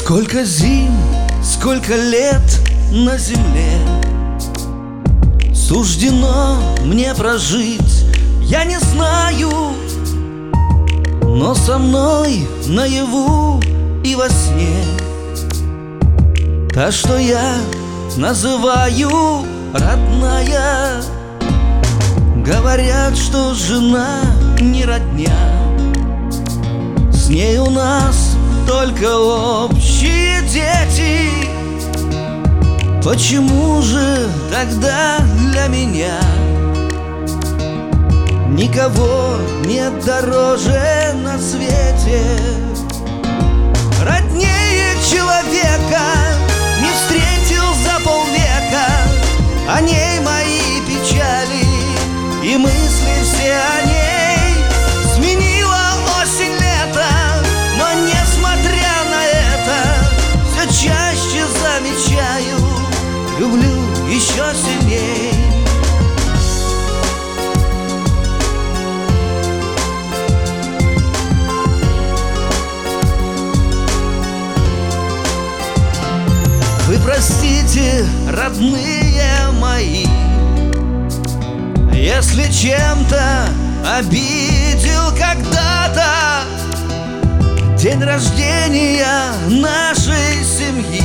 Сколько зим, сколько лет на земле суждено мне прожить, я не знаю, но со мной наяву и во сне та, что я называю родная. Говорят, что жена не родня, с ней у нас только общие дети. Почему же тогда для меня никого нет дороже на свете? Роднее человека не встретил за полвека, о ней мои печали и мысли все о ней сменила осень лето. Но несмотря на это, все чаще замечаю, люблю еще сильней. Вы простите, родные мои, если чем-то обидел когда-то день рождения нашей семьи.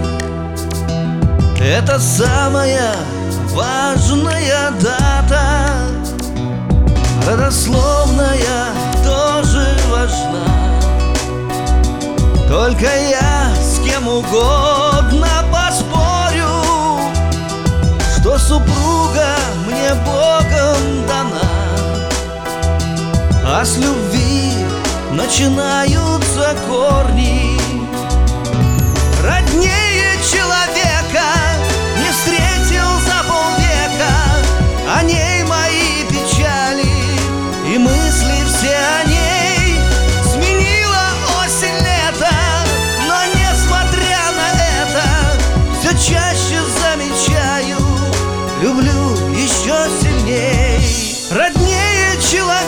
Это самая важная дата, родословная тоже важна. Только я с кем угодно поспорю, что супруга мне Богом дана, а с любви начинаются корни. Роднее человека не встретил за полвека, о ней мои печали и мысли все о ней сменила осень лето. Но несмотря на это, все чаще замечаю, люблю еще сильней. Роднее человека